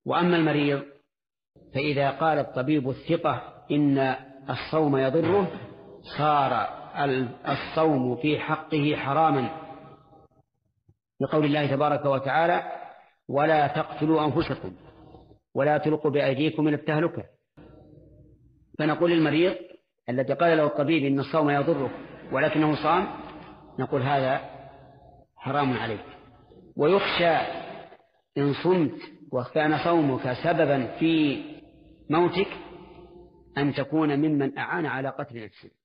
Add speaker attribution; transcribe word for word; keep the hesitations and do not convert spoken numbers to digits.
Speaker 1: وأما المريض فإذا قال الطبيب الثقة إن الصوم يضره صار الصوم في حقه حراما، لقول الله تبارك وتعالى: ولا تقتلوا أنفسكم ولا تلقوا بأيديكم إلى التهلكة. فنقول للمريض الذي قال له الطبيب إن الصوم يضره ولكنه صام، نقول هذا حرام عليك، ويخشى إن صمت وكان صومك سببا في موتك أن تكون ممن أعان على قتل نفسه.